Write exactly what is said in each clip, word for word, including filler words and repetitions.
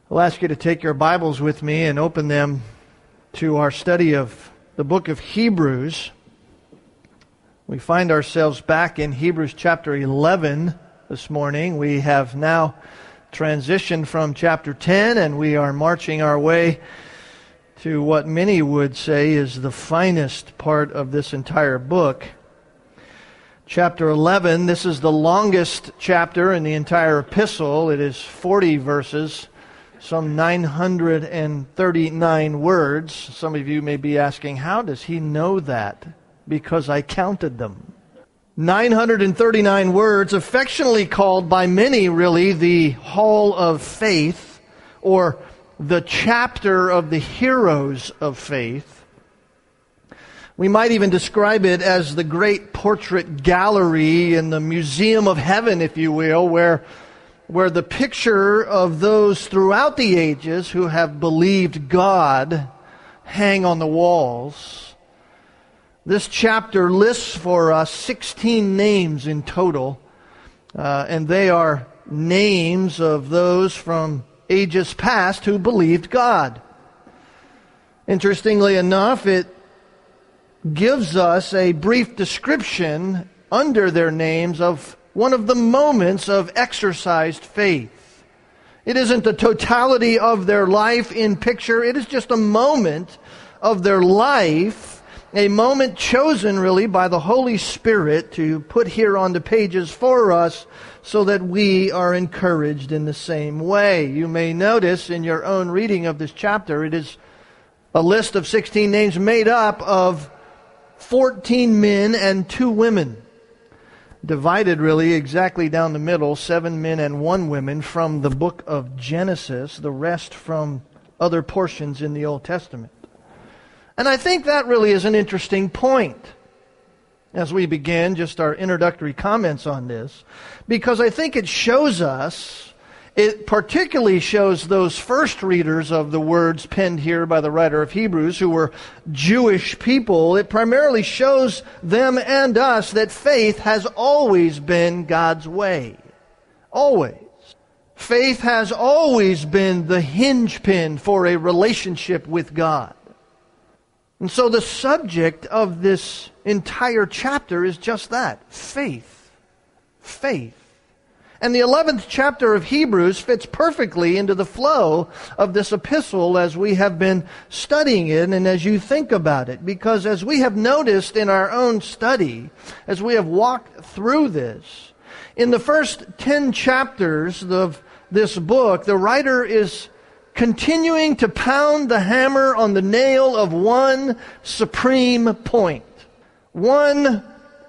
I'll ask you to take your Bibles with me and open them to our study of the book of Hebrews. We find ourselves back in Hebrews chapter eleven this morning. We have now transitioned from chapter ten, and we are marching our way to what many would say is the finest part of this entire book. Chapter eleven, this is the longest chapter in the entire epistle. It is forty verses. Some nine hundred thirty-nine words. Some of you may be asking, how does he know that? Because I counted them. nine hundred thirty-nine words, affectionately called by many, really, the Hall of Faith, or the chapter of the heroes of faith. We might even describe it as the great portrait gallery in the Museum of Heaven, if you will, where where the picture of those throughout the ages who have believed God hang on the walls. This chapter lists for us sixteen names in total, uh, and they are names of those from ages past who believed God. Interestingly enough, it gives us a brief description under their names of one of the moments of exercised faith. It isn't the totality of their life in picture. It is just a moment of their life, a moment chosen really by the Holy Spirit to put here on the pages for us so that we are encouraged in the same way. You may notice in your own reading of this chapter, it is a list of sixteen names made up of fourteen men and two women. Divided really exactly down the middle, seven men and one woman from the book of Genesis, the rest from other portions in the Old Testament. And I think that really is an interesting point as we begin just our introductory comments on this, because I think it shows us, it particularly shows those first readers of the words penned here by the writer of Hebrews, who were Jewish people. It primarily shows them and us that faith has always been God's way. Always. Faith has always been the hinge pin for a relationship with God. And so the subject of this entire chapter is just that. Faith. Faith. And the eleventh chapter of Hebrews fits perfectly into the flow of this epistle as we have been studying it and as you think about it. Because as we have noticed in our own study, as we have walked through this, in the first ten chapters of this book, the writer is continuing to pound the hammer on the nail of one supreme point. One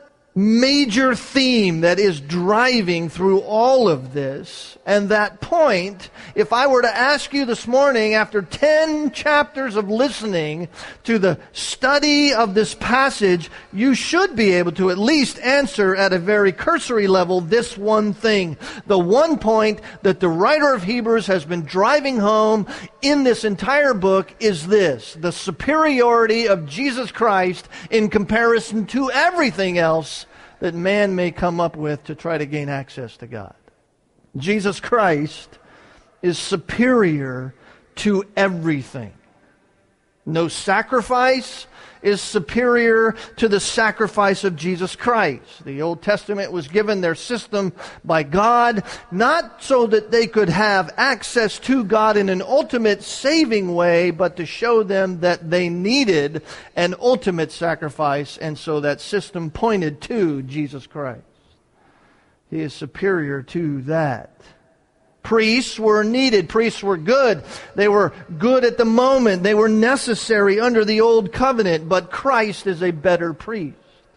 major theme that is driving through all of this. And that point, if I were to ask you this morning, after ten chapters of listening to the study of this passage, you should be able to at least answer at a very cursory level this one thing. The one point that the writer of Hebrews has been driving home in this entire book is this: the superiority of Jesus Christ in comparison to everything else that man may come up with to try to gain access to God. Jesus Christ is superior to everything. No sacrifice is superior to the sacrifice of Jesus Christ. The Old Testament was given their system by God, not so that they could have access to God in an ultimate saving way, but to show them that they needed an ultimate sacrifice, and so that system pointed to Jesus Christ. He is superior to that. Priests were needed. Priests were good. They were good at the moment. They were necessary under the old covenant. But Christ is a better priest.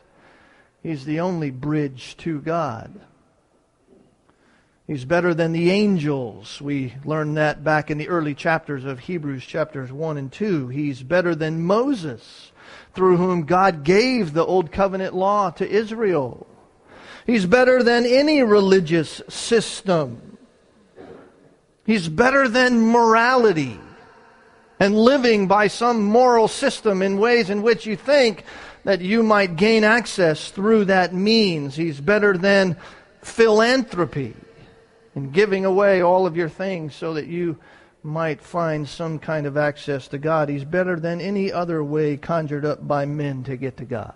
He's the only bridge to God. He's better than the angels. We learned that back in the early chapters of Hebrews, chapters one and two. He's better than Moses, through whom God gave the old covenant law to Israel. He's better than any religious system. He's better than morality and living by some moral system in ways in which you think that you might gain access through that means. He's better than philanthropy and giving away all of your things so that you might find some kind of access to God. He's better than any other way conjured up by men to get to God.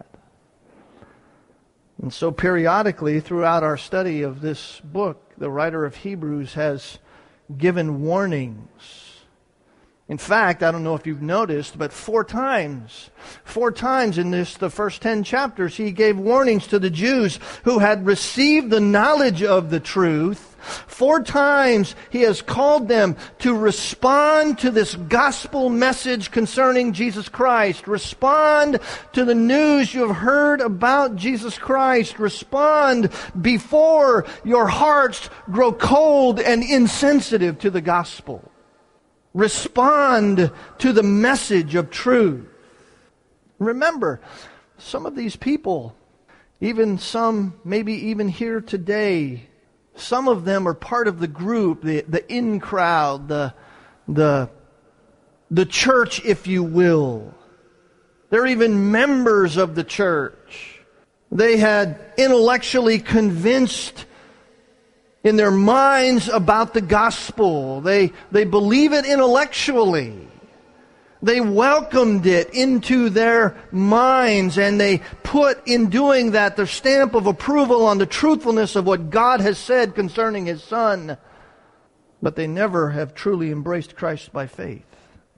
And so periodically throughout our study of this book, the writer of Hebrews has given warnings. In fact, I don't know if you've noticed, but four times, four times in this, the first ten chapters, he gave warnings to the Jews who had received the knowledge of the truth. Four times he has called them to respond to this gospel message concerning Jesus Christ. Respond to the news you have heard about Jesus Christ. Respond before your hearts grow cold and insensitive to the gospel. Respond to the message of truth. Remember, some of these people, even some maybe even here today, some of them are part of the group, the, the in crowd, the, the, the church, if you will. They're even members of the church. They had intellectually convinced in their minds about the gospel. They, they believe it intellectually. They welcomed it into their minds, and they put in doing that their stamp of approval on the truthfulness of what God has said concerning His Son. But they never have truly embraced Christ by faith.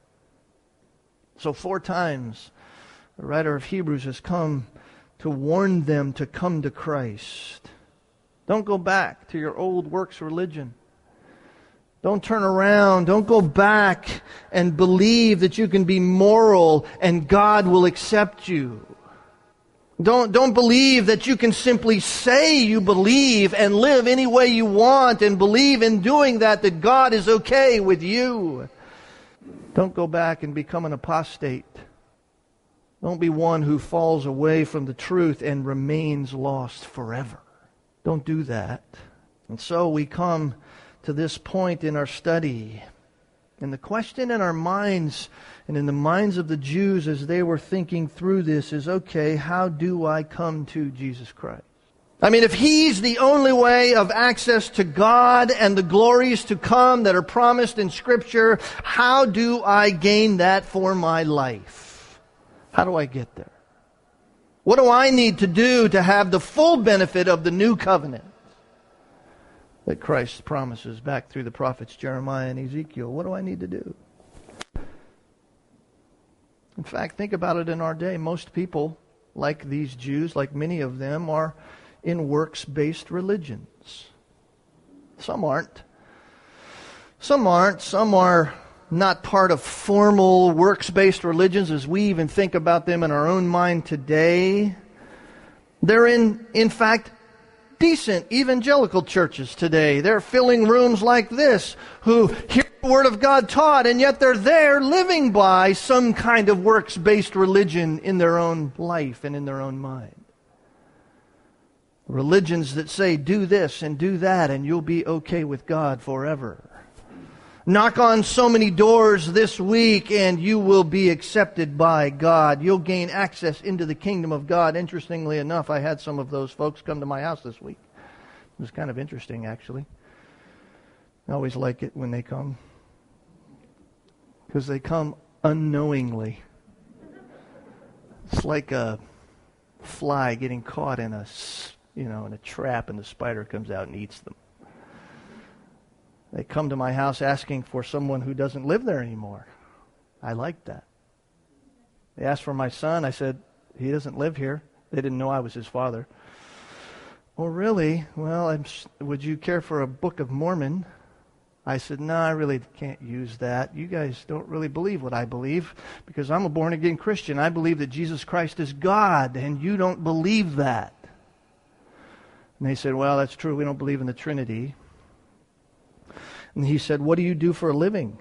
So four times the writer of Hebrews has come to warn them to come to Christ. Don't go back to your old works religion. Don't turn around. Don't go back and believe that you can be moral and God will accept you. Don't, don't believe that you can simply say you believe and live any way you want and believe in doing that, that God is okay with you. Don't go back and become an apostate. Don't be one who falls away from the truth and remains lost forever. Don't do that. And so we come to this point in our study. And the question in our minds and in the minds of the Jews as they were thinking through this is, okay, how do I come to Jesus Christ? I mean, if He's the only way of access to God and the glories to come that are promised in Scripture, how do I gain that for my life? How do I get there? What do I need to do to have the full benefit of the new covenant that Christ promises back through the prophets Jeremiah and Ezekiel? What do I need to do? In fact, think about it in our day. Most people, like these Jews, like many of them, are in works-based religions. Some aren't. Some aren't. Some are not part of formal works-based religions as we even think about them in our own mind today. They're in, in fact, decent evangelical churches today. They're filling rooms like this who hear the Word of God taught, and yet they're there living by some kind of works-based religion in their own life and in their own mind. Religions that say, do this and do that, and you'll be okay with God forever. Knock on so many doors this week and you will be accepted by God. You'll gain access into the kingdom of God. Interestingly enough, I had some of those folks come to my house this week. It was kind of interesting, actually. I always like it when they come, because they come unknowingly. It's like a fly getting caught in a, you know, in a trap, and the spider comes out and eats them. They come to my house asking for someone who doesn't live there anymore. I like that. They asked for my son. I said, he doesn't live here. They didn't know I was his father. Oh, really? Well, I'm, would you care for a Book of Mormon? I said, no, I really can't use that. You guys don't really believe what I believe, because I'm a born-again Christian. I believe that Jesus Christ is God, and you don't believe that. And they said, well, that's true. We don't believe in the Trinity. And he said, what do you do for a living?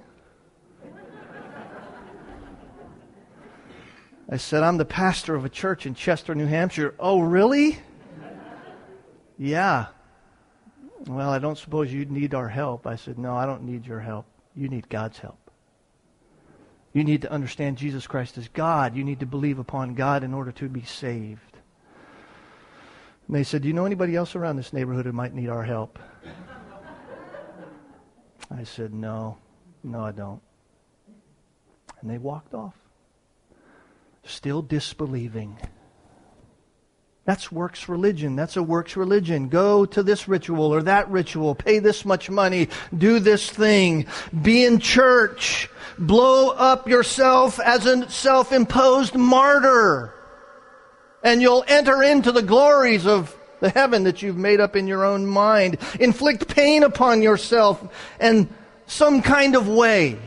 I said, I'm the pastor of a church in Chester, New Hampshire. Oh, really? Yeah. Well, I don't suppose you need our help. I said, no, I don't need your help. You need God's help. You need to understand Jesus Christ as God. You need to believe upon God in order to be saved. And they said, do you know anybody else around this neighborhood who might need our help? I said, no. No, I don't. And they walked off, still disbelieving. That's works religion. That's a works religion. Go to this ritual or that ritual. Pay this much money. Do this thing. Be in church. Blow up yourself as a self-imposed martyr. And you'll enter into the glories of the heaven that you've made up in your own mind. Inflict pain upon yourself in some kind of way.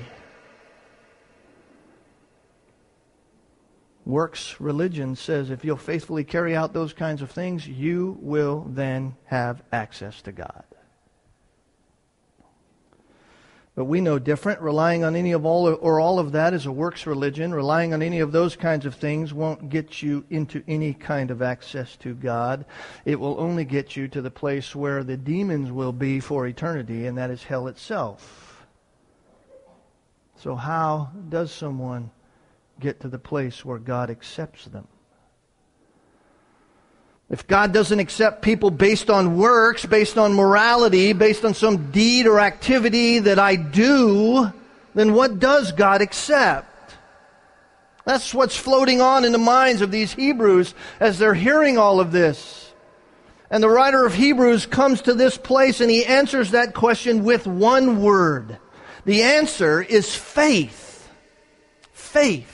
Works religion says if you'll faithfully carry out those kinds of things, you will then have access to God. But we know different. Relying on any of all or all of that is a works religion. Relying on any of those kinds of things won't get you into any kind of access to God. It will only get you to the place where the demons will be for eternity, and that is hell itself. So how does someone get to the place where God accepts them? If God doesn't accept people based on works, based on morality, based on some deed or activity that I do, then what does God accept? That's what's floating on in the minds of these Hebrews as they're hearing all of this. And the writer of Hebrews comes to this place and he answers that question with one word. The answer is faith. Faith.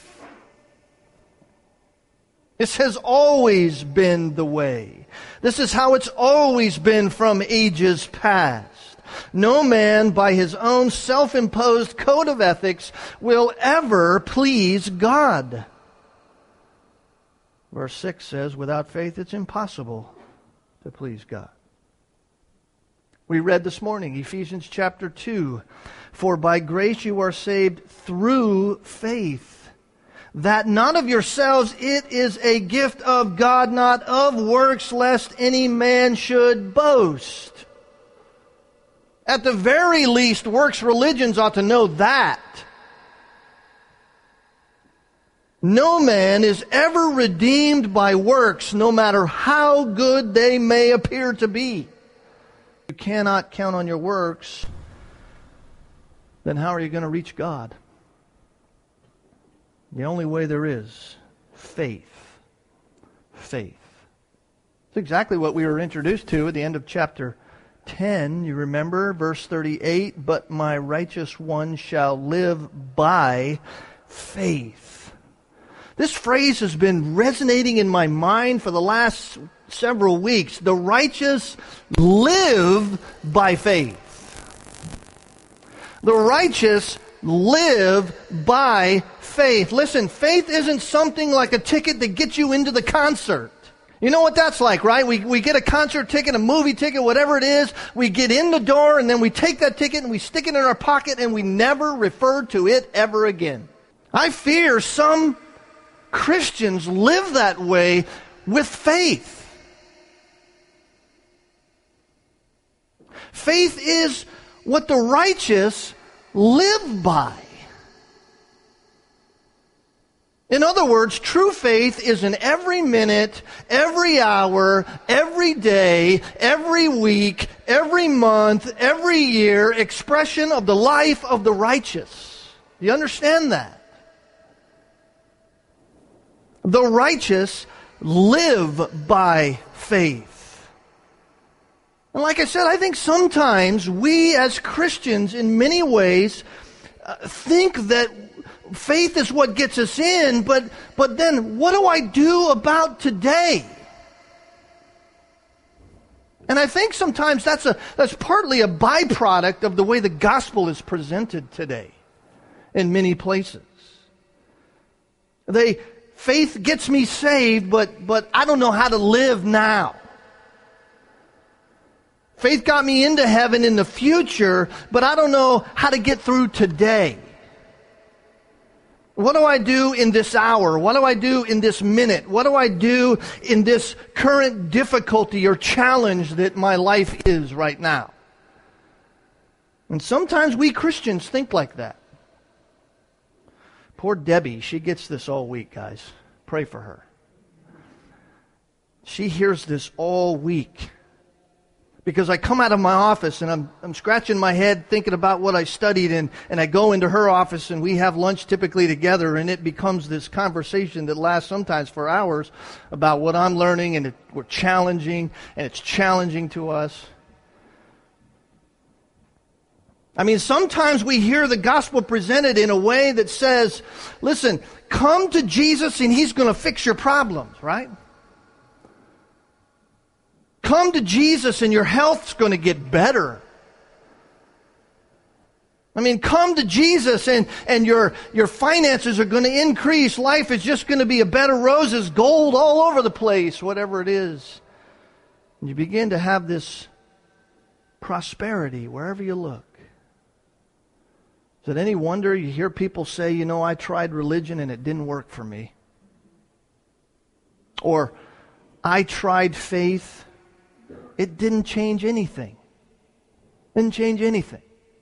This has always been the way. This is how it's always been from ages past. No man by his own self-imposed code of ethics will ever please God. Verse six says, without faith it's impossible to please God. We read this morning, Ephesians chapter two, for by grace you are saved through faith. That not of yourselves, it is a gift of God, not of works, lest any man should boast. At the very least, works religions ought to know that. No man is ever redeemed by works, no matter how good they may appear to be. If you cannot count on your works, then how are you going to reach God? The only way there is faith. Faith. It's exactly what we were introduced to at the end of chapter ten. You remember verse thirty-eight, but my righteous one shall live by faith. This phrase has been resonating in my mind for the last several weeks. The righteous live by faith. The righteous live by faith. Listen, faith isn't something like a ticket that gets you into the concert. You know what that's like, right? We we get a concert ticket, a movie ticket, whatever it is. We get in the door and then we take that ticket and we stick it in our pocket and we never refer to it ever again. I fear some Christians live that way with faith. Faith is what the righteous live by. In other words, true faith is an every minute, every hour, every day, every week, every month, every year expression of the life of the righteous. Do you understand that? The righteous live by faith. And like I said, I think sometimes we as Christians in many ways uh, think that faith is what gets us in, but but then what do I do about today? And I think sometimes that's a that's partly a byproduct of the way the gospel is presented today in many places. They faith gets me saved, but but I don't know how to live now. Faith got me into heaven in the future, but I don't know how to get through today. What do I do in this hour? What do I do in this minute? What do I do in this current difficulty or challenge that my life is right now? And sometimes we Christians think like that. Poor Debbie, she gets this all week, guys. Pray for her. She hears this all week. Because I come out of my office and I'm I'm scratching my head thinking about what I studied, and, and I go into her office and we have lunch typically together, and it becomes this conversation that lasts sometimes for hours about what I'm learning, and it, we're challenging, and it's challenging to us. I mean, sometimes we hear the gospel presented in a way that says, listen, come to Jesus and He's going to fix your problems, right? Come to Jesus and your health's going to get better. I mean, come to Jesus and, and your, your finances are going to increase. Life is just going to be a bed of roses, gold all over the place, whatever it is. And you begin to have this prosperity wherever you look. Is it any wonder you hear people say, you know, I tried religion and it didn't work for me? Or, I tried faith. It didn't change anything. Didn't change anything.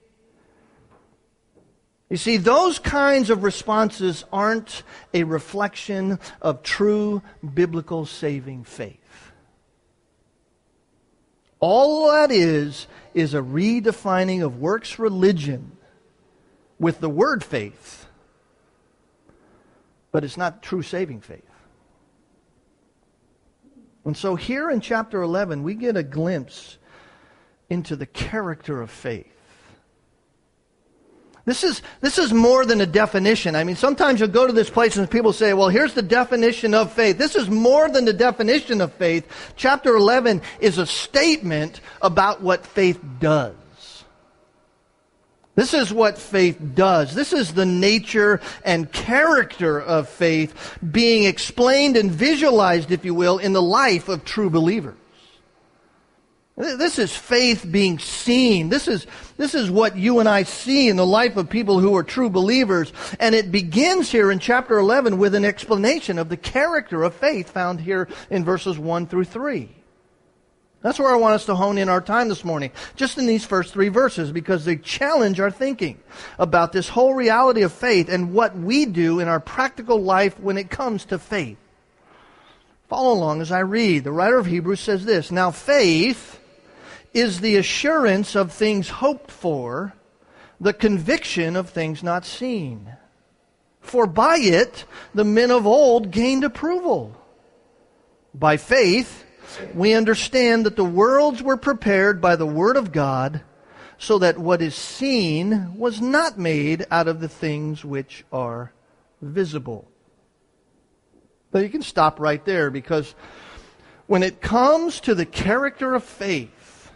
You see, those kinds of responses aren't a reflection of true biblical saving faith. All that is, is a redefining of works religion with the word faith. But it's not true saving faith. And so here in chapter eleven, we get a glimpse into the character of faith. This is, this is more than a definition. I mean, sometimes you'll go to this place and people say, well, here's the definition of faith. This is more than the definition of faith. Chapter eleven is a statement about what faith does. This is what faith does. This is the nature and character of faith being explained and visualized, if you will, in the life of true believers. This is faith being seen. This is, this is what you and I see in the life of people who are true believers. And it begins here in chapter eleven with an explanation of the character of faith found here in verses one through three. That's where I want us to hone in our time this morning, just in these first three verses, because they challenge our thinking about this whole reality of faith and what we do in our practical life when it comes to faith. Follow along as I read. The writer of Hebrews says this, now faith is the assurance of things hoped for, the conviction of things not seen. For by it the men of old gained approval. By faith we understand that the worlds were prepared by the word of God, so that what is seen was not made out of the things which are visible. But you can stop right there, because when it comes to the character of faith,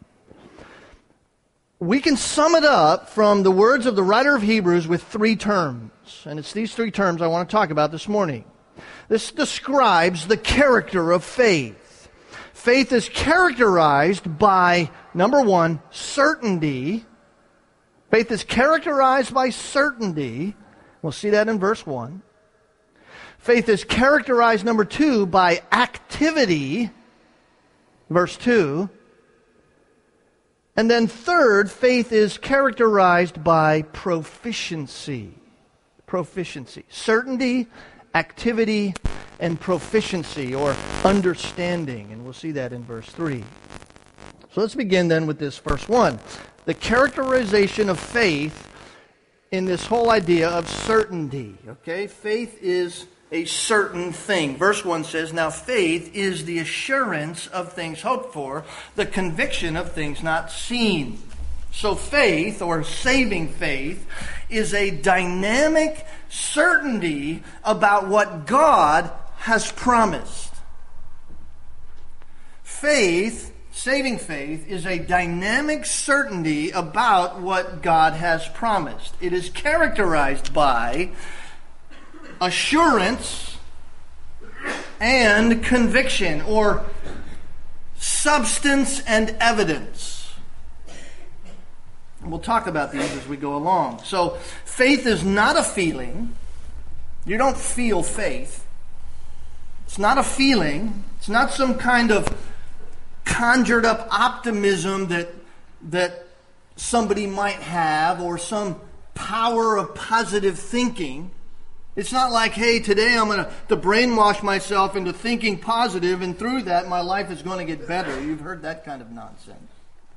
we can sum it up from the words of the writer of Hebrews with three terms. And it's these three terms I want to talk about this morning. This describes the character of faith. Faith is characterized by, number one, certainty. Faith is characterized by certainty. We'll see that in verse one. Faith is characterized, number two, by activity. Verse two. And then third, faith is characterized by proficiency. Proficiency. Certainty, activity, and proficiency, or understanding. And we'll see that in verse three. So let's begin then with this verse one. The characterization of faith in this whole idea of certainty. Okay? Faith is a certain thing. Verse one says, now faith is the assurance of things hoped for, the conviction of things not seen. So faith, or saving faith, is a dynamic certainty about what God has promised. Faith, saving faith, is a dynamic certainty about what God has promised. It is characterized by assurance and conviction, or substance and evidence. And we'll talk about these as we go along. So, faith is not a feeling. You don't feel faith. It's not a feeling. It's not some kind of conjured up optimism that that somebody might have, or some power of positive thinking. It's not like, hey, today I'm going to, to brainwash myself into thinking positive, and through that my life is going to get better. You've heard that kind of nonsense.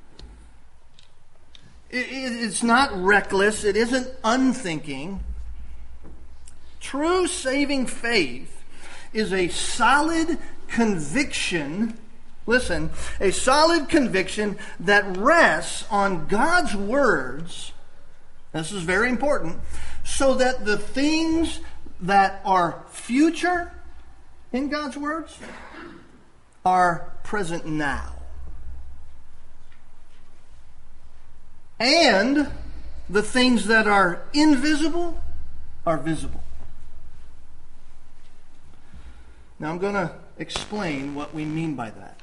It, it, it's not reckless. It isn't unthinking. True saving faith is a solid conviction, listen, a solid conviction that rests on God's words. This is very important. So that the things that are future in God's words are present now. And the things that are invisible are visible. Now I'm going to explain what we mean by that.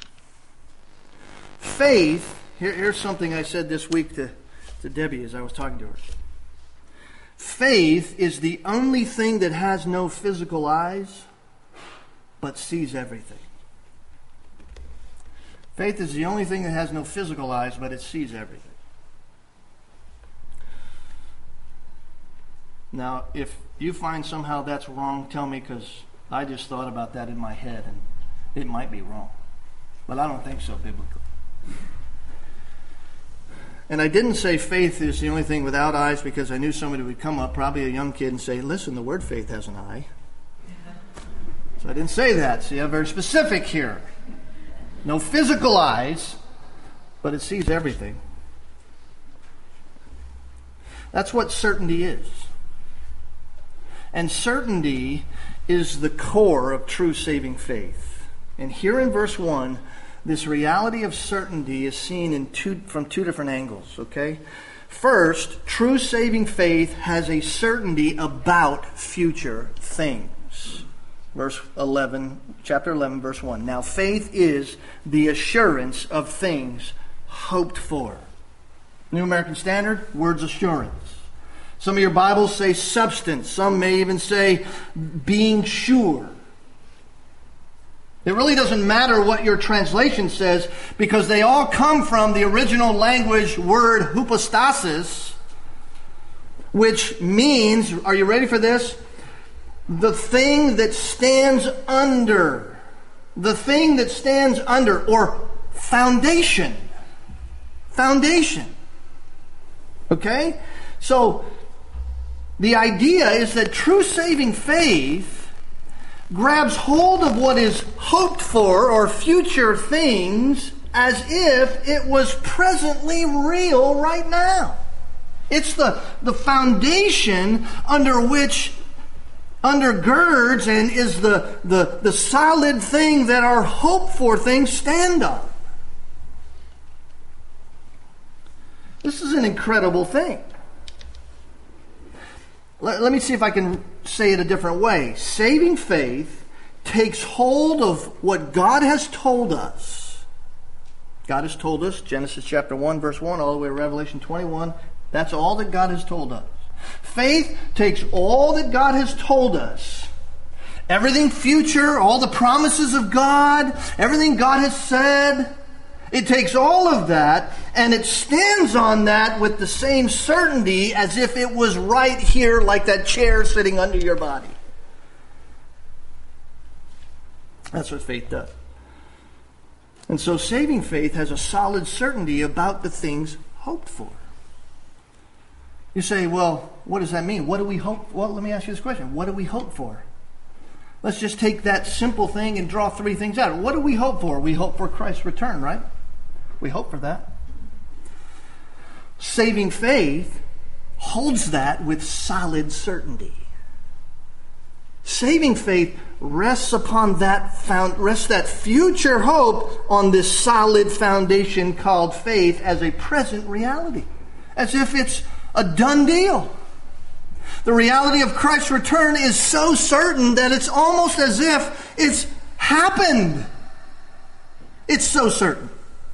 Faith, here, here's something I said this week to, to Debbie as I was talking to her. Faith is the only thing that has no physical eyes, but sees everything. Faith is the only thing that has no physical eyes, but it sees everything. Now, if you find somehow that's wrong, tell me, because I just thought about that in my head, and it might be wrong. But I don't think so biblically. And I didn't say faith is the only thing without eyes because I knew somebody would come up, probably a young kid, and say, listen, the word faith has an eye. So I didn't say that. See, I'm very specific here. No physical eyes, but it sees everything. That's what certainty is. And certainty is the core of true saving faith. And here in verse one, this reality of certainty is seen in two, from two different angles, okay? First, true saving faith has a certainty about future things. Verse eleven, chapter eleven, verse one. Now faith is the assurance of things hoped for. New American Standard, words assurance. Some of your Bibles say substance. Some may even say being sure. It really doesn't matter what your translation says because they all come from the original language word hypostasis, which means, are you ready for this? The thing that stands under. The thing that stands under, or foundation. Foundation. Okay? So, the idea is that true saving faith grabs hold of what is hoped for or future things as if it was presently real right now. It's the, the foundation under which undergirds and is the, the, the solid thing that our hope for things stand on. This is an incredible thing. Let, let me see if I can say it a different way. Saving faith takes hold of what God has told us. God has told us, Genesis chapter one, verse one, all the way to Revelation twenty-one. That's all that God has told us. Faith takes all that God has told us. Everything future, all the promises of God, everything God has said. It takes all of that and it stands on that with the same certainty as if it was right here like that chair sitting under your body. That's what faith does. And so saving faith has a solid certainty about the things hoped for. You say, well, what does that mean? What do we hope? Well, let me ask you this question. What do we hope for? Let's just take that simple thing and draw three things out. What do we hope for? We hope for Christ's return, right? We hope for that. Saving faith holds that with solid certainty. Saving faith rests upon that found, rests that future hope on this solid foundation called faith as a present reality, as if it's a done deal. The reality of Christ's return is so certain that it's almost as if it's happened. It's so certain.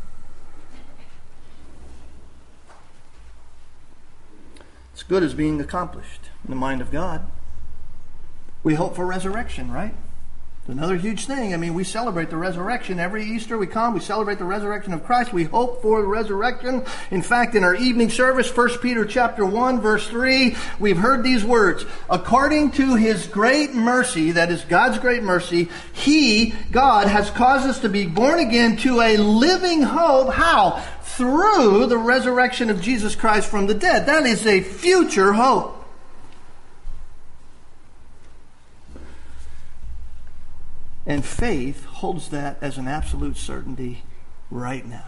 It's good as being accomplished in the mind of God. We hope for resurrection, right? Another huge thing. I mean, we celebrate the resurrection. Every Easter we come, we celebrate the resurrection of Christ. We hope for the resurrection. In fact, in our evening service, First Peter chapter one, verse three, we've heard these words. According to His great mercy, that is God's great mercy, He, God, has caused us to be born again to a living hope. How? Through the resurrection of Jesus Christ from the dead. That is a future hope. And faith holds that as an absolute certainty right now.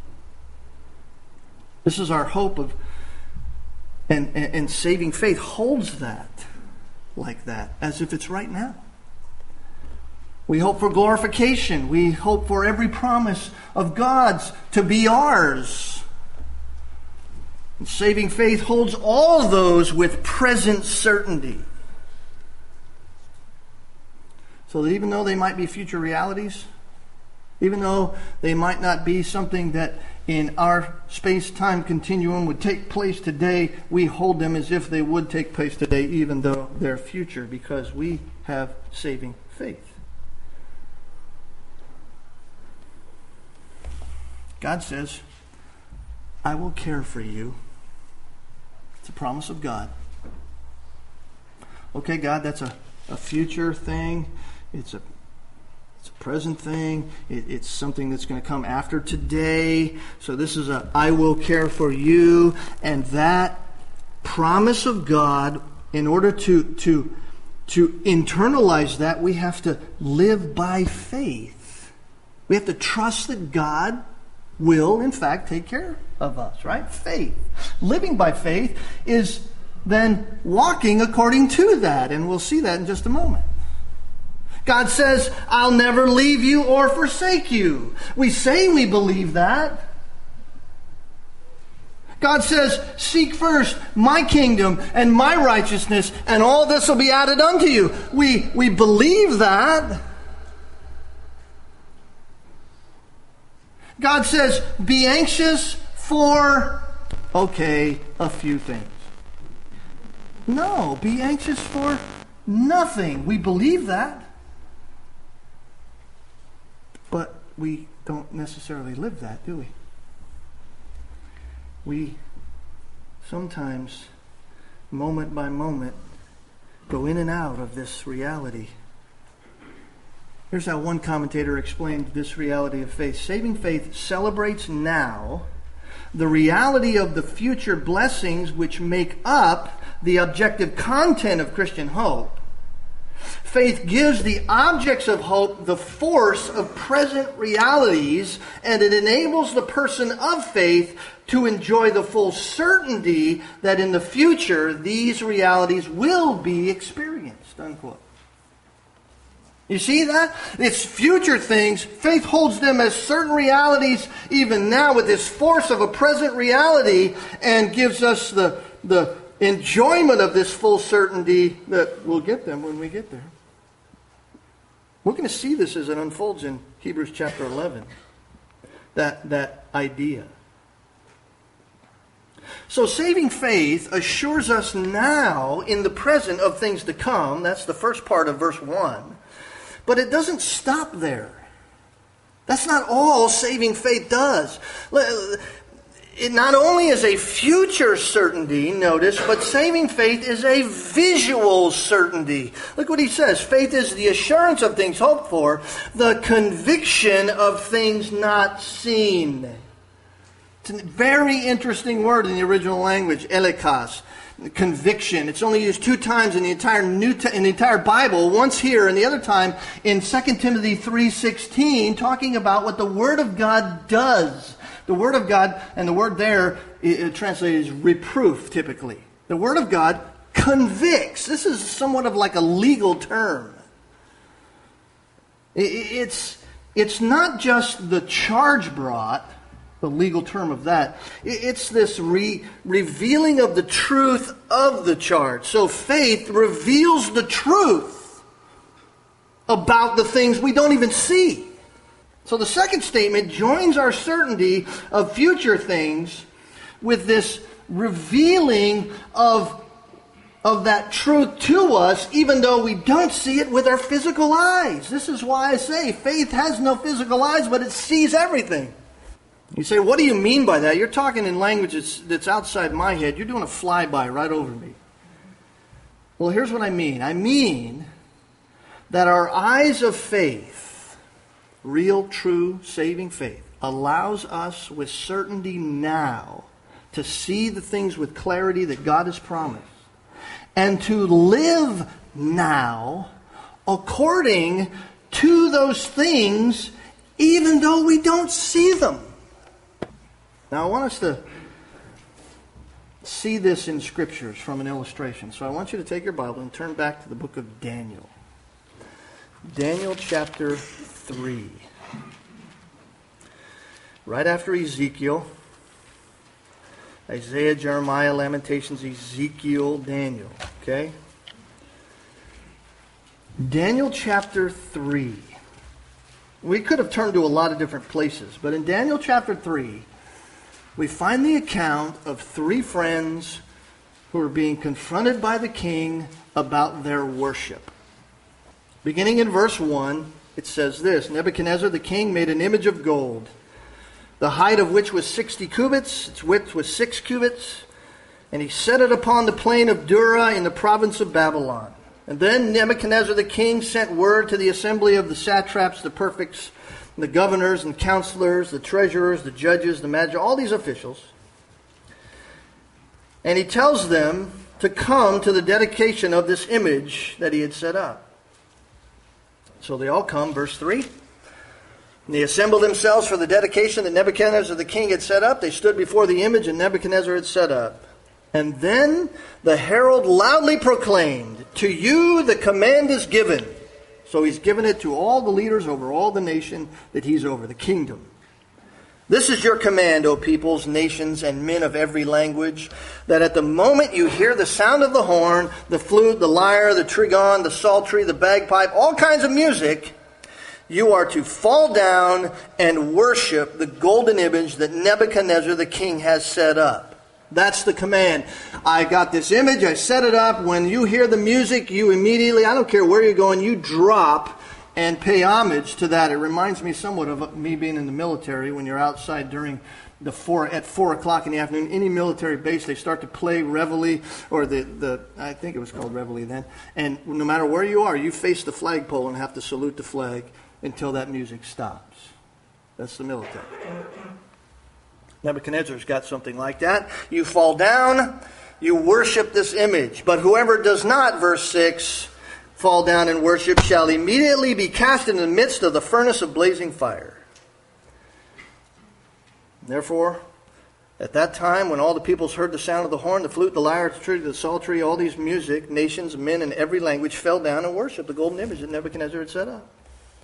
This is our hope of, and, and, and saving faith holds that like that, as if it's right now. We hope for glorification. We hope for every promise of God's to be ours. And saving faith holds all those with present certainty. So that even though they might be future realities, even though they might not be something that in our space-time continuum would take place today, we hold them as if they would take place today, even though they're future, because we have saving faith. God says, I will care for you. It's a promise of God. Okay, God, that's a, a future thing. It's a it's a present thing. It, it's something that's going to come after today. So this is a I will care for you. And that promise of God, in order to, to, to internalize that, we have to live by faith. We have to trust that God will, in fact, take care of us, right? Faith. Living by faith is then walking according to that. And we'll see that in just a moment. God says, I'll never leave you or forsake you. We say we believe that. God says, seek first my kingdom and my righteousness, and all this will be added unto you. We, we believe that. God says, be anxious for, okay, a few things. No, be anxious for nothing. We believe that. But we don't necessarily live that, do we? We sometimes, moment by moment, go in and out of this reality. Here's how one commentator explained this reality of faith. Saving faith celebrates now the reality of the future blessings which make up the objective content of Christian hope. Faith gives the objects of hope the force of present realities, and it enables the person of faith to enjoy the full certainty that in the future these realities will be experienced. Unquote. You see that? It's future things. Faith holds them as certain realities even now with this force of a present reality, and gives us the, the enjoyment of this full certainty that we'll get them when we get there. We're going to see this as it unfolds in Hebrews chapter eleven. That, that idea. So saving faith assures us now in the present of things to come. That's the first part of verse one. But it doesn't stop there. That's not all saving faith does. It not only is a future certainty, notice, but saving faith is a visual certainty. Look what he says. Faith is the assurance of things hoped for, the conviction of things not seen. It's a very interesting word in the original language, elikos, conviction. It's only used two times in the entire New Te- in the entire Bible. Once here, and the other time in Second Timothy three sixteen, talking about what the Word of God does. The Word of God, and the word there it, it translated as reproof, typically. The Word of God convicts. This is somewhat of like a legal term. It, it's, it's not just the charge brought, the legal term of that. It, it's this re, revealing of the truth of the charge. So faith reveals the truth about the things we don't even see. So the second statement joins our certainty of future things with this revealing of of that truth to us, even though we don't see it with our physical eyes. This is why I say faith has no physical eyes, but it sees everything. You say, what do you mean by that? You're talking in language that's, that's outside my head. You're doing a flyby right over me. Well, here's what I mean. I mean that our eyes of faith, real, true, saving faith, allows us with certainty now to see the things with clarity that God has promised, and to live now according to those things, even though we don't see them. Now, I want us to see this in Scriptures from an illustration. So I want you to take your Bible and turn back to the book of Daniel. Daniel chapter three. Right after Ezekiel, Isaiah, Jeremiah, Lamentations, Ezekiel, Daniel. Okay? Daniel chapter three. We could have turned to a lot of different places, but in Daniel chapter three, we find the account of three friends who are being confronted by the king about their worship. Beginning in verse one, it says this: Nebuchadnezzar the king made an image of gold, the height of which was sixty cubits, its width was six cubits, and he set it upon the plain of Dura in the province of Babylon. And then Nebuchadnezzar the king sent word to the assembly of the satraps, the prefects, the governors and counselors, the treasurers, the judges, the magi, all these officials. And he tells them to come to the dedication of this image that he had set up. So they all come, verse three. And they assembled themselves for the dedication that Nebuchadnezzar the king had set up. They stood before the image and Nebuchadnezzar had set up. And then the herald loudly proclaimed, "To you the command is given." So he's given it to all the leaders over all the nation that he's over, the kingdom. "This is your command, O peoples, nations, and men of every language, that at the moment you hear the sound of the horn, the flute, the lyre, the trigon, the psaltery, the bagpipe, all kinds of music, you are to fall down and worship the golden image that Nebuchadnezzar the king has set up." That's the command. I got this image, I set it up. When you hear the music, you immediately, I don't care where you're going, you drop and pay homage to that. It reminds me somewhat of me being in the military. When you're outside during the four at four o'clock in the afternoon, any military base, they start to play Reveille, or the, the I think it was called Reveille then. And no matter where you are, you face the flagpole and have to salute the flag until that music stops. That's the military. Nebuchadnezzar's got something like that. You fall down, you worship this image. But whoever does not, verse six, fall down and worship shall immediately be cast in the midst of the furnace of blazing fire. Therefore, at that time, when all the peoples heard the sound of the horn, the flute, the lyre, the trigon, the psaltery, all these music, nations, men in every language fell down and worshipped the golden image that Nebuchadnezzar had set up.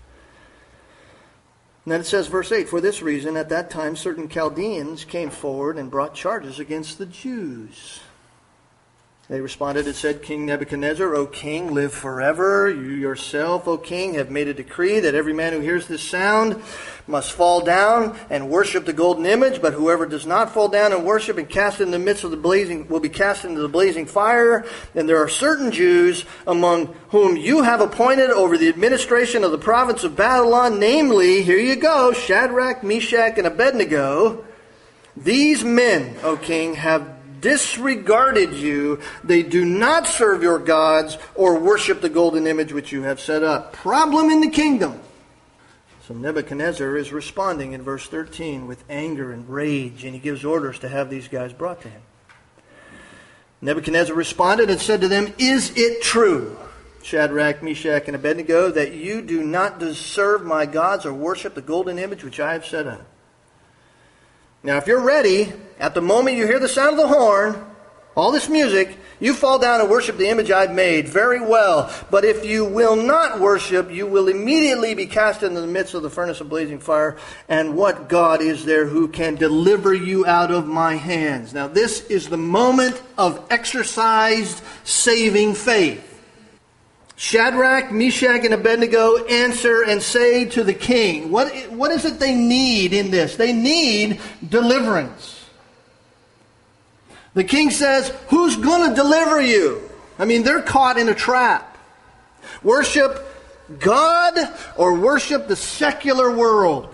And then it says, verse eight, "For this reason, at that time, certain Chaldeans came forward and brought charges against the Jews. They responded and said, 'King Nebuchadnezzar, O king, live forever. You yourself, O king, have made a decree that every man who hears this sound must fall down and worship the golden image. But whoever does not fall down and worship and cast in the midst of the blazing will be cast into the blazing fire. And there are certain Jews among whom you have appointed over the administration of the province of Babylon, namely,'" here you go, "Shadrach, Meshach, and Abednego. These men, O king, have disregarded you. They do not serve your gods or worship the golden image which you have set up." Problem in the kingdom. So Nebuchadnezzar is responding in verse thirteen with anger and rage, and he gives orders to have these guys brought to him. Nebuchadnezzar responded and said to them, "Is it true, Shadrach, Meshach, and Abednego, that you do not serve my gods or worship the golden image which I have set up? Now, if you're ready, at the moment you hear the sound of the horn, all this music, you fall down and worship the image I've made. Very well. But if you will not worship, you will immediately be cast into the midst of the furnace of blazing fire. And what God is there who can deliver you out of my hands?" Now, this is the moment of exercised saving faith. Shadrach, Meshach, and Abednego answer and say to the king, what, what is it they need in this? They need deliverance. The king says, "Who's going to deliver you?" I mean, they're caught in a trap. Worship God or worship the secular world.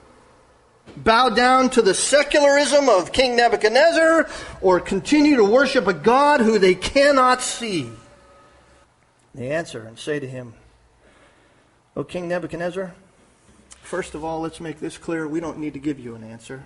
Bow down to the secularism of King Nebuchadnezzar or continue to worship a God who they cannot see. They answer and say to him, O King Nebuchadnezzar, first of all, let's make this clear. We don't need to give you an answer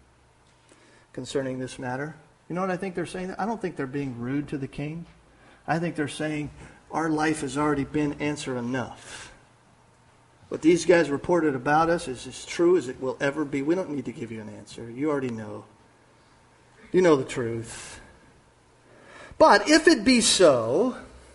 concerning this matter. You know what I think they're saying? I don't think they're being rude to the king. I think they're saying, our life has already been answered enough. What these guys reported about us is as true as it will ever be. We don't need to give you an answer. You already know. You know the truth. But if it be so,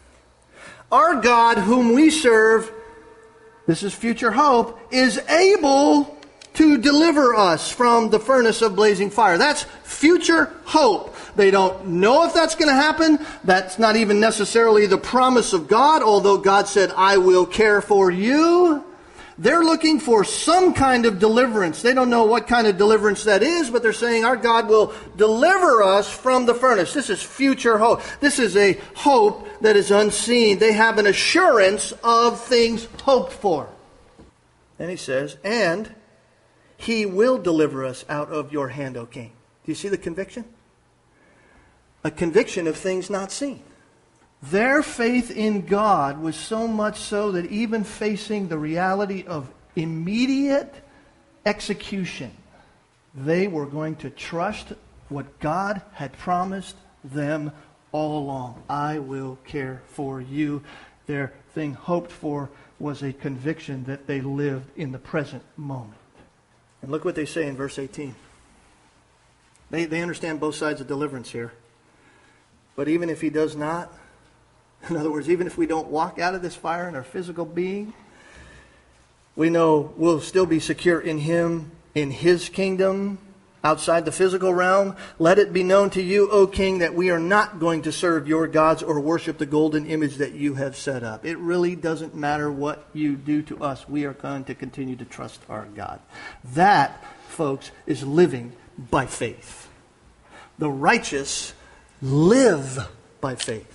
our God whom we serve, this is future hope, is able to deliver us from the furnace of blazing fire. That's future hope. They don't know if that's going to happen. That's not even necessarily the promise of God, although God said, I will care for you. They're looking for some kind of deliverance. They don't know what kind of deliverance that is, but they're saying our God will deliver us from the furnace. This is future hope. This is a hope that is unseen. They have an assurance of things hoped for. And he says, and he will deliver us out of your hand, O king. Do you see the conviction? A conviction of things not seen. Their faith in God was so much so that even facing the reality of immediate execution, they were going to trust what God had promised them all along. I will care for you. Their thing hoped for was a conviction that they lived in the present moment. And look what they say in verse eighteen. They, they understand both sides of deliverance here. But even if he does not, in other words, even if we don't walk out of this fire in our physical being, we know we'll still be secure in him, in his kingdom, outside the physical realm. Let it be known to you, O king, that we are not going to serve your gods or worship the golden image that you have set up. It really doesn't matter what you do to us. We are going to continue to trust our God. That, folks, is living by faith. The righteous live by faith.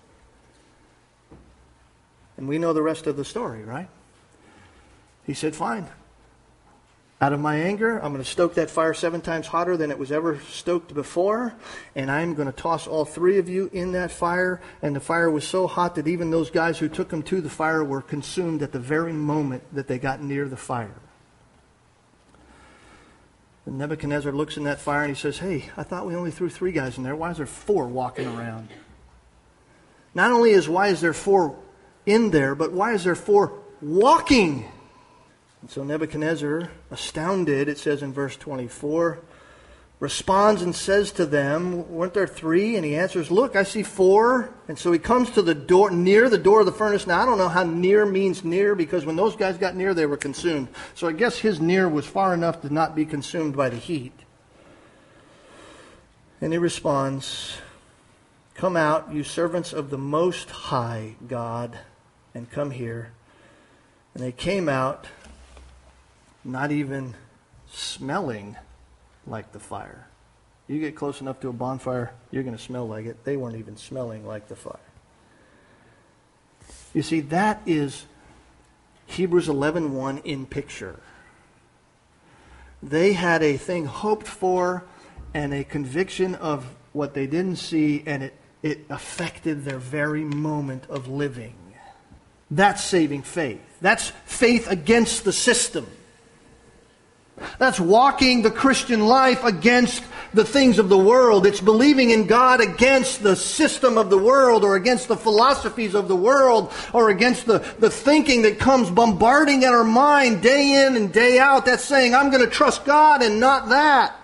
And we know the rest of the story, right? He said, fine. Out of my anger, I'm going to stoke that fire seven times hotter than it was ever stoked before. And I'm going to toss all three of you in that fire. And the fire was so hot that even those guys who took them to the fire were consumed at the very moment that they got near the fire. And Nebuchadnezzar looks in that fire and he says, hey, I thought we only threw three guys in there. Why is there four walking around? Not only is why is there four in there, but why is there four walking? And so Nebuchadnezzar, astounded, it says in verse twenty-four, responds and says to them, weren't there three? And he answers, look, I see four. And so he comes to the door, near the door of the furnace. Now, I don't know how near means near, because when those guys got near, they were consumed. So I guess his near was far enough to not be consumed by the heat. And he responds, come out, you servants of the Most High God, and come here. And they came out, not even smelling like the fire. You get close enough to a bonfire, you're going to smell like it. They weren't even smelling like the fire. You see, that is Hebrews eleven one in picture. They had a thing hoped for and a conviction of what they didn't see, and it, it affected their very moment of living. That's saving faith. That's faith against the system. That's walking the Christian life against the things of the world. It's believing in God against the system of the world, or against the philosophies of the world, or against the, the thinking that comes bombarding at our mind day in and day out. That's saying, I'm going to trust God and not that.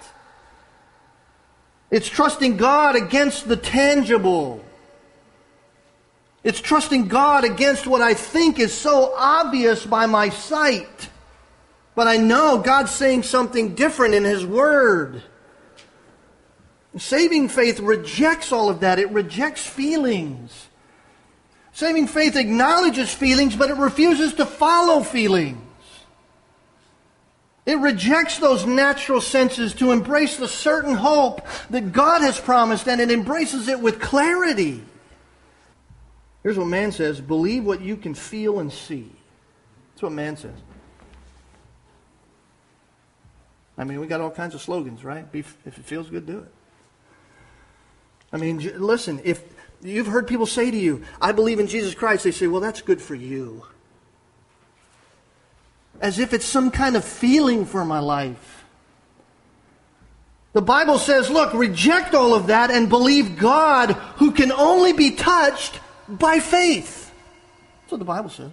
It's trusting God against the tangible. It's trusting God against what I think is so obvious by my sight. But I know God's saying something different in His Word. Saving faith rejects all of that. It rejects feelings. Saving faith acknowledges feelings, but it refuses to follow feelings. It rejects those natural senses to embrace the certain hope that God has promised, and it embraces it with clarity. Here's what man says: believe what you can feel and see. That's what man says. I mean, we got all kinds of slogans, right? Be, if it feels good, do it. I mean, j- listen, if you've heard people say to you, I believe in Jesus Christ, they say, well, that's good for you. As if it's some kind of feeling for my life. The Bible says, look, reject all of that and believe God, who can only be touched by faith. That's what the Bible says.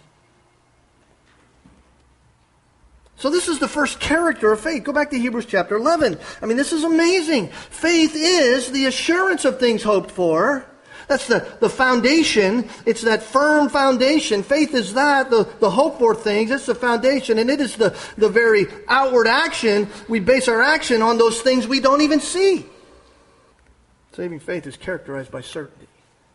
So this is the first character of faith. Go back to Hebrews chapter eleven. I mean, this is amazing. Faith is the assurance of things hoped for. That's the, the foundation. It's that firm foundation. Faith is that, the, the hope for things. It's the foundation. And it is the, the very outward action. We base our action on those things we don't even see. Saving faith is characterized by certainty.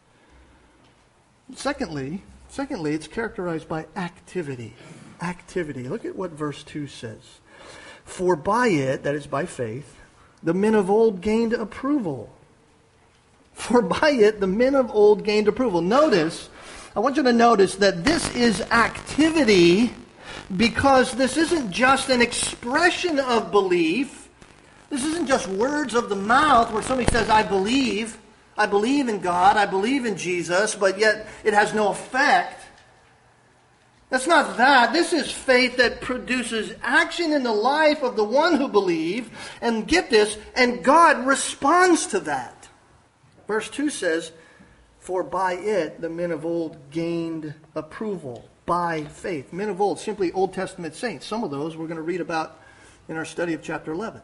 Secondly, secondly, it's characterized by activity. Activity. Look at what verse two says. For by it, that is by faith, the men of old gained approval. For by it, the men of old gained approval. Notice, I want you to notice that this is activity, because this isn't just an expression of belief. This isn't just words of the mouth where somebody says, I believe. I believe in God. I believe in Jesus. But yet it has no effect. That's not that. This is faith that produces action in the life of the one who believes. And get this, and God responds to that. Verse two says, for by it the men of old gained approval. By faith. Men of old, simply Old Testament saints. Some of those we're going to read about in our study of chapter eleven.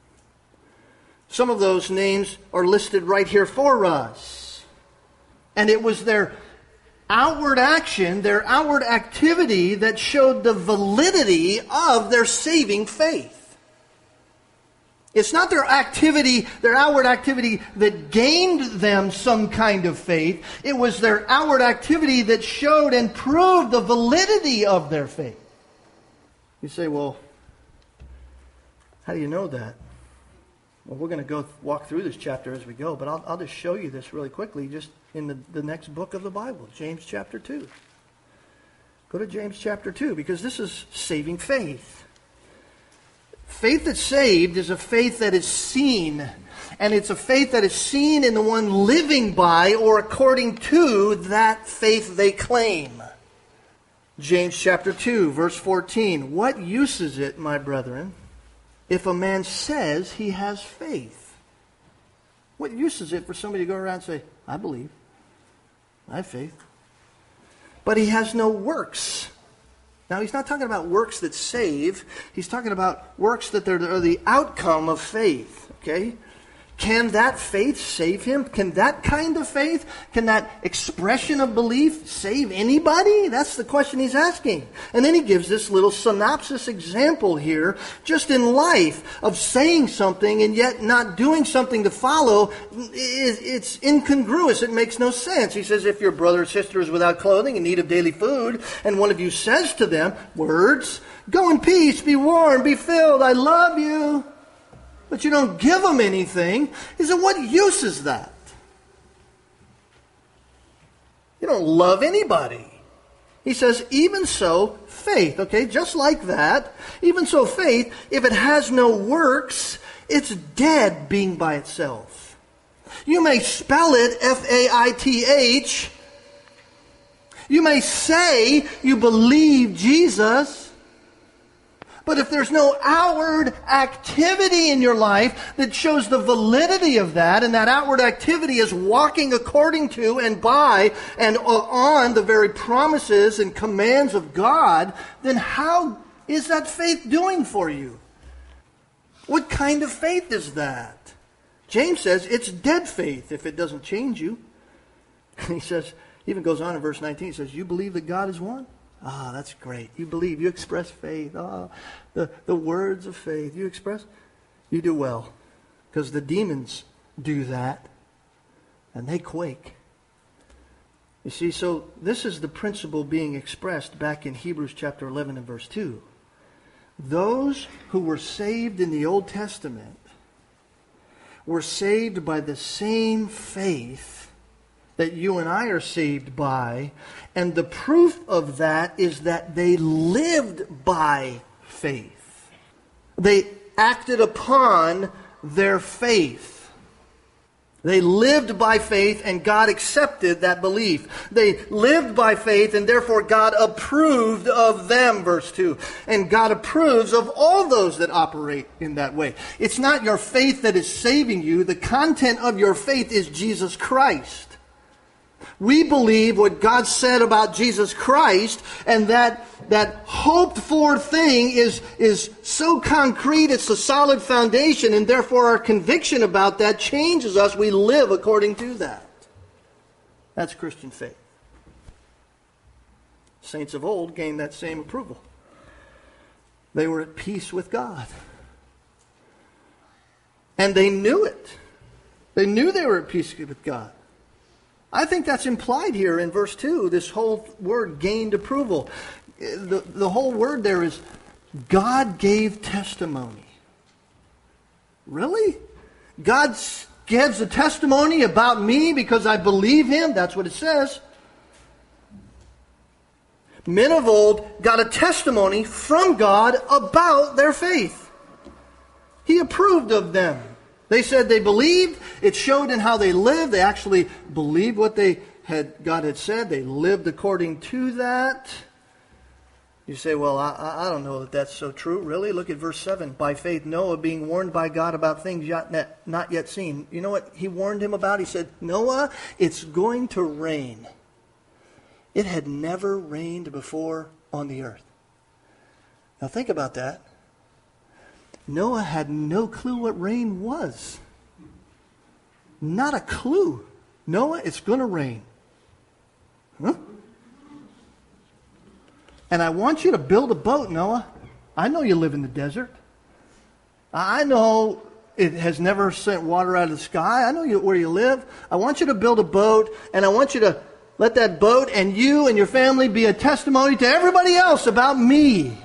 Some of those names are listed right here for us. And it was their outward action, their outward activity that showed the validity of their saving faith. It's not their activity, their outward activity that gained them some kind of faith. It was their outward activity that showed and proved the validity of their faith. You say, well, how do you know that? Well, we're going to go walk through this chapter as we go, but I'll, I'll just show you this really quickly just in the, the next book of the Bible, James chapter two. Go to James chapter two, because this is saving faith. Faith that's saved is a faith that is seen. And it's a faith that is seen in the one living by or according to that faith they claim. James chapter two, verse fourteen. What use is it, my brethren, if a man says he has faith? What use is it for somebody to go around and say, I believe, I have faith, but he has no works? Now, he's not talking about works that save. He's talking about works that are the outcome of faith. Okay? Can that faith save him? Can that kind of faith, can that expression of belief save anybody? That's the question he's asking. And then he gives this little synopsis example here, just in life, of saying something and yet not doing something to follow. It's incongruous. It makes no sense. He says, if your brother or sister is without clothing in need of daily food, and one of you says to them, words, go in peace, be warm, be filled, I love you, but you don't give them anything, he said, what use is that? You don't love anybody. He says, even so, faith, okay, just like that, even so faith, if it has no works, it's dead being by itself. You may spell it F A I T H. You may say you believe Jesus. But if there's no outward activity in your life that shows the validity of that, and that outward activity is walking according to and by and on the very promises and commands of God, then how is that faith doing for you? What kind of faith is that? James says it's dead faith if it doesn't change you. He says, even goes on in verse nineteen, he says, you believe that God is one? Ah, that's great. You believe. You express faith. Ah, the, the words of faith. You express. You do well. Because the demons do that. And they quake. You see, so this is the principle being expressed back in Hebrews chapter eleven and verse two. Those who were saved in the Old Testament were saved by the same faith that you and I are saved by. And the proof of that is that they lived by faith. They acted upon their faith. They lived by faith, and God accepted that belief. They lived by faith, and therefore God approved of them, verse two. And God approves of all those that operate in that way. It's not your faith that is saving you. The content of your faith is Jesus Christ. We believe what God said about Jesus Christ, and that that hoped-for thing is, is so concrete, it's a solid foundation, and therefore our conviction about that changes us. We live according to that. That's Christian faith. Saints of old gained that same approval. They were at peace with God. And they knew it. They knew they were at peace with God. I think that's implied here in verse two, this whole word gained approval. The, the whole word there is God gave testimony. Really? God gives a testimony about me because I believe Him? That's what it says. Men of old got a testimony from God about their faith. He approved of them. They said they believed. It showed in how they lived. They actually believed what they had God had said. They lived according to that. You say, well, I, I don't know that that's so true. Really? Look at verse seven. By faith, Noah, being warned by God about things not yet seen. You know what he warned him about? He said, Noah, it's going to rain. It had never rained before on the earth. Now think about that. Noah had no clue what rain was. Not a clue. Noah, it's going to rain. Huh? And I want you to build a boat, Noah. I know you live in the desert. I know it has never sent water out of the sky. I know you, where you live. I want you to build a boat, and I want you to let that boat and you and your family be a testimony to everybody else about me.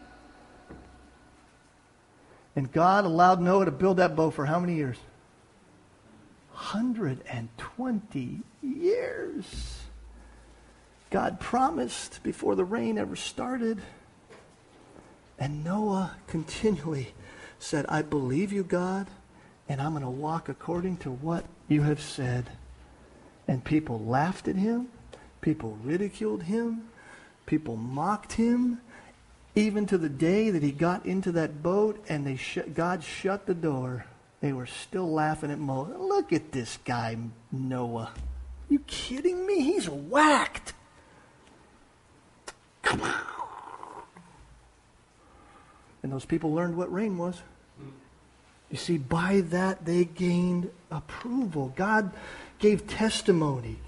And God allowed Noah to build that boat for how many years? one hundred twenty years. God promised before the rain ever started. And Noah continually said, I believe you, God, and I'm going to walk according to what you have said. And people laughed at him. People ridiculed him. People mocked him. Even to the day that he got into that boat and they sh- God shut the door, they were still laughing at Moses. Look at this guy, Noah. You kidding me? He's whacked. Come on. And those people learned what rain was. You see, by that they gained approval. God gave testimony.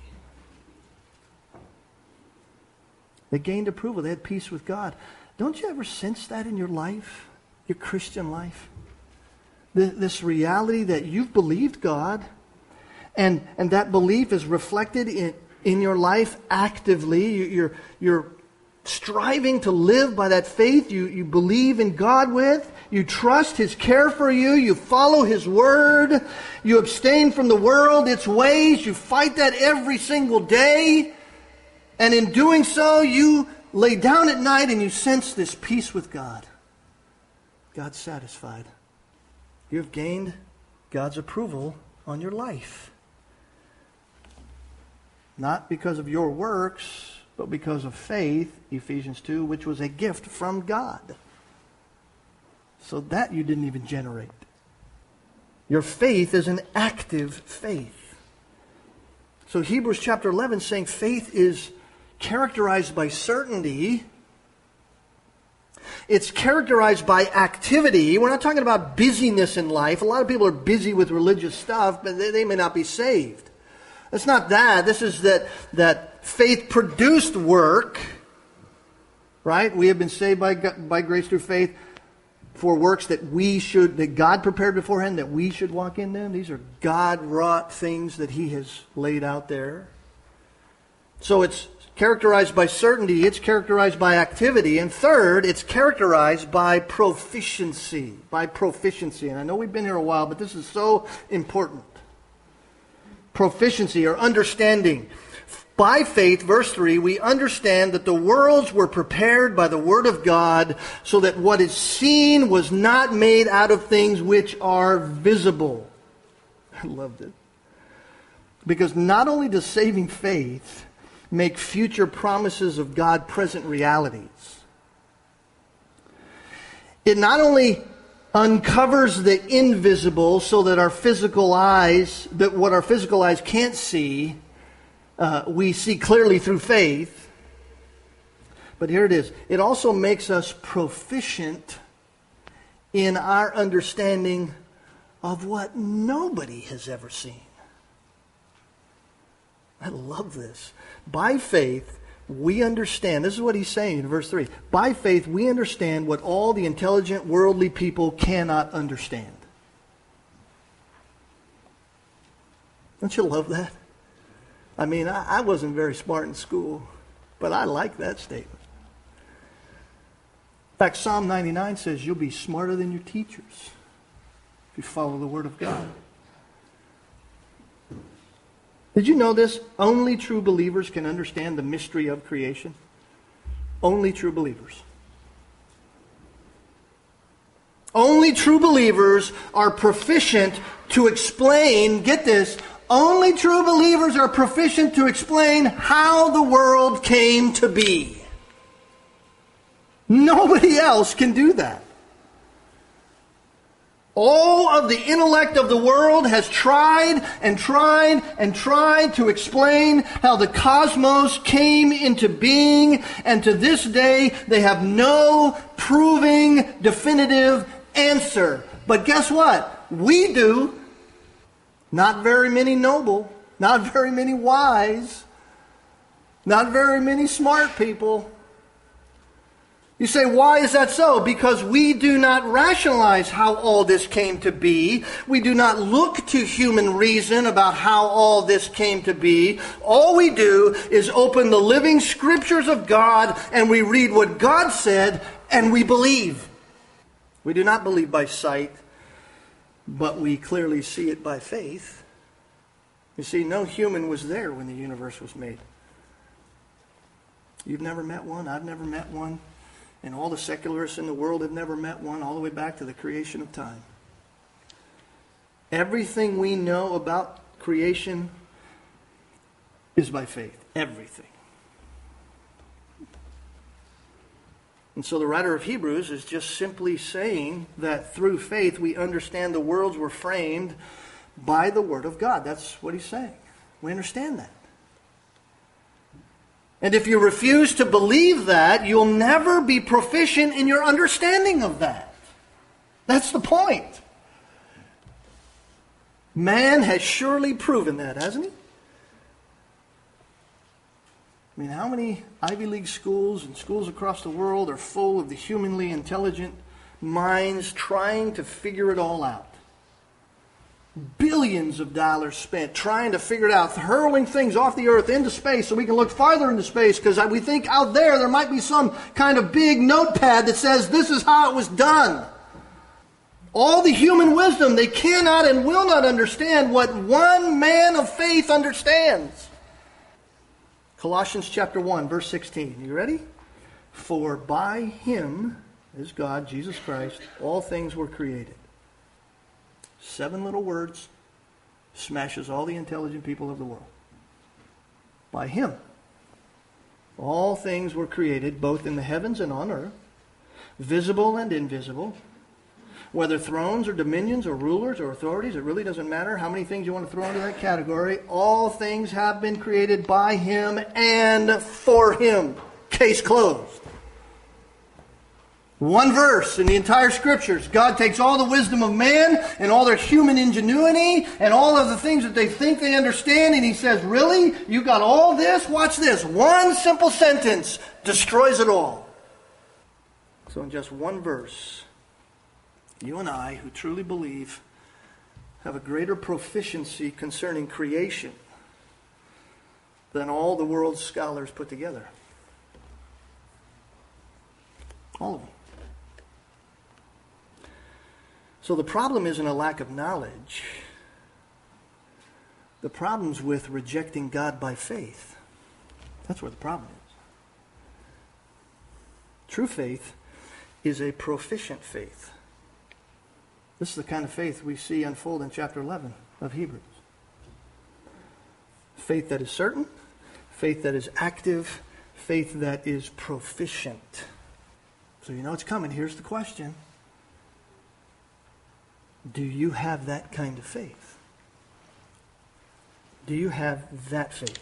They gained approval. They had peace with God. Don't you ever sense that in your life, your Christian life? This reality that you've believed God, and, and that belief is reflected in, in your life actively. You, you're, you're striving to live by that faith you, you believe in God with. You trust His care for you. You follow His word. You abstain from the world, its ways. You fight that every single day. And in doing so, you lay down at night and you sense this peace with God. God's satisfied. You've gained God's approval on your life. Not because of your works, but because of faith, Ephesians two, which was a gift from God. So that you didn't even generate. Your faith is an active faith. So Hebrews chapter eleven is saying faith is characterized by certainty. It's characterized by activity. We're not talking about busyness in life. A lot of people are busy with religious stuff, but they, they may not be saved. It's not that. This is that, that faith produced work. Right? We have been saved by, by grace through faith for works that we should, that God prepared beforehand, that we should walk in them. These are God-wrought things that He has laid out there. So it's characterized by certainty, it's characterized by activity, and third, it's characterized by proficiency. By proficiency. And I know we've been here a while, but this is so important. proficiency or understanding. By faith, verse three, we understand that the worlds were prepared by the Word of God, so that what is seen was not made out of things which are visible. I loved it. Because not only does saving faith make future promises of God present realities, it not only uncovers the invisible so that our physical eyes, that what our physical eyes can't see, Uh, we see clearly through faith. But here it is. It also makes us proficient in our understanding of what nobody has ever seen. I love this. By faith, we understand. This is what he's saying in verse three. By faith, we understand what all the intelligent, worldly people cannot understand. Don't you love that? I mean, I, I wasn't very smart in school, but I like that statement. In fact, Psalm ninety-nine says you'll be smarter than your teachers if you follow the Word of God. Did you know this? Only true believers can understand the mystery of creation. Only true believers. Only true believers are proficient to explain, get this, only true believers are proficient to explain how the world came to be. Nobody else can do that. All of the intellect of the world has tried and tried and tried to explain how the cosmos came into being, and to this day they have no proving definitive answer. But guess what? We do. Not very many noble, not very many wise, not very many smart people. You say, why is that so? Because we do not rationalize how all this came to be. We do not look to human reason about how all this came to be. All we do is open the living scriptures of God and we read what God said and we believe. We do not believe by sight, but we clearly see it by faith. You see, no human was there when the universe was made. You've never met one. I've never met one. And all the secularists in the world have never met one, all the way back to the creation of time. Everything we know about creation is by faith. Everything. And so the writer of Hebrews is just simply saying that through faith we understand the worlds were framed by the Word of God. That's what he's saying. We understand that. And if you refuse to believe that, you'll never be proficient in your understanding of that. That's the point. Man has surely proven that, hasn't he? I mean, how many Ivy League schools and schools across the world are full of the humanly intelligent minds trying to figure it all out? Billions of dollars spent trying to figure it out, hurling things off the earth into space so we can look farther into space, because we think out there there might be some kind of big notepad that says this is how it was done. All the human wisdom, they cannot and will not understand what one man of faith understands. Colossians chapter one, verse sixteen. You ready? For by him, is God, Jesus Christ, all things were created. Seven little words smashes all the intelligent people of the world. By him, all things were created, both in the heavens and on earth, visible and invisible, whether thrones or dominions or rulers or authorities, it really doesn't matter how many things you want to throw into that category. All things have been created by him and for him. Case closed. One verse in the entire scriptures. God takes all the wisdom of man and all their human ingenuity and all of the things that they think they understand, and he says, really? You got all this? Watch this. One simple sentence destroys it all. So in just one verse, you and I, who truly believe, have a greater proficiency concerning creation than all the world's scholars put together. All of them. So the problem isn't a lack of knowledge. the problem's with rejecting God by faith. That's where the problem is. True faith is a proficient faith. This is the kind of faith we see unfold in chapter eleven of Hebrews. Faith that is certain, faith that is active, faith that is proficient. So you know it's coming. Here's the question. Do you have that kind of faith? Do you have that faith?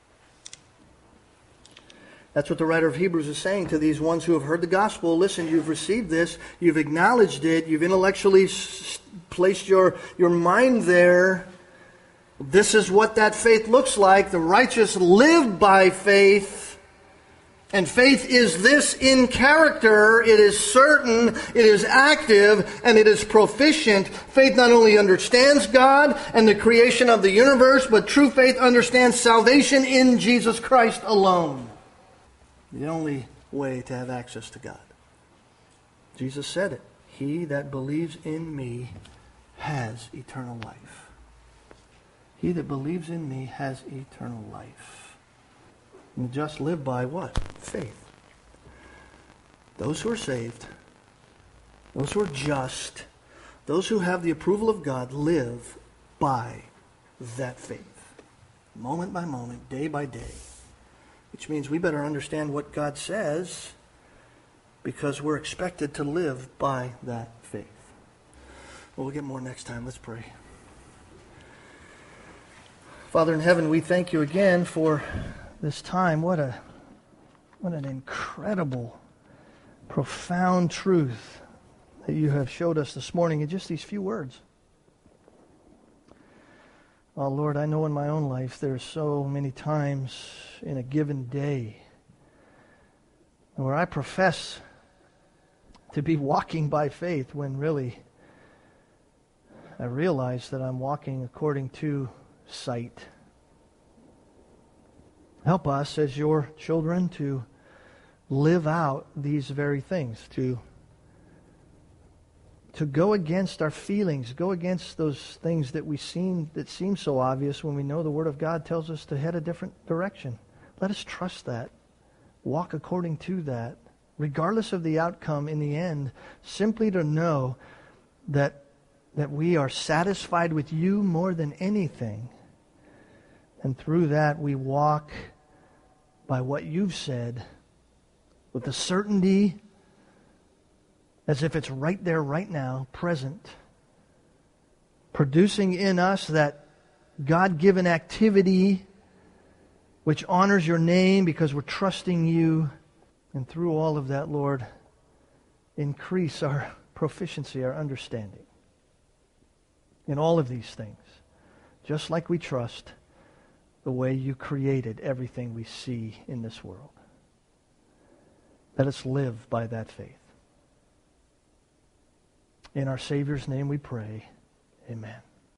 That's what the writer of Hebrews is saying to these ones who have heard the gospel. Listen, you've received this, you've acknowledged it, you've intellectually s- placed your, your mind there. This is what that faith looks like. The righteous live by faith. And faith is this in character. It is certain, it is active, and it is proficient. Faith not only understands God and the creation of the universe, but true faith understands salvation in Jesus Christ alone. The only way to have access to God. Jesus said it. He that believes in me has eternal life. He that believes in me has eternal life. And just live by what? Faith. Those who are saved, those who are just, those who have the approval of God live by that faith. Moment by moment, day by day. Which means we better understand what God says because we're expected to live by that faith. Well, we'll get more next time. Let's pray. Father in heaven, we thank you again for this time. What a what an incredible, profound truth that you have showed us this morning in just these few words. Oh Lord, I know in my own life there's so many times in a given day where I profess to be walking by faith when really I realize that I'm walking according to sight. Help us as your children to live out these very things, to, to go against our feelings, go against those things that we seem that seem so obvious when we know the Word of God tells us to head a different direction. Let us trust that, walk according to that, regardless of the outcome in the end, simply to know that that we are satisfied with you more than anything. And through that we walk by what you've said with the certainty as if it's right there, right now, present, producing in us that God-given activity which honors your name because we're trusting you. And through all of that, Lord, increase our proficiency, our understanding in all of these things, just like we trust the way you created everything we see in this world. Let us live by that faith. In our Savior's name we pray. Amen.